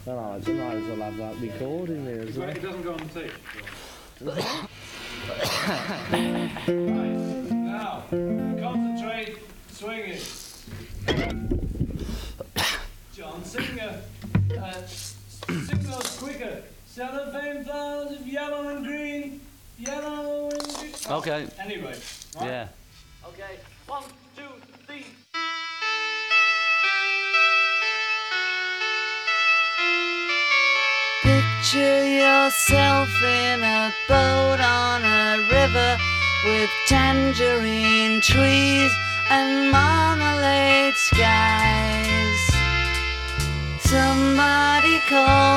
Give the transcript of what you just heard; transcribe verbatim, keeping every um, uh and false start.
Well, I might as well have that recording there as well. It doesn't go on the tape. Right, now, concentrate, swinging. John, sing, uh, uh, sing those quicker. Cellophane flowers of yellow and green, yellow and green. Oh, Okay. anyway, right? Yeah. Okay, one, two, three. Picture yourself in a boat on a river with tangerine trees and marmalade skies. Somebody call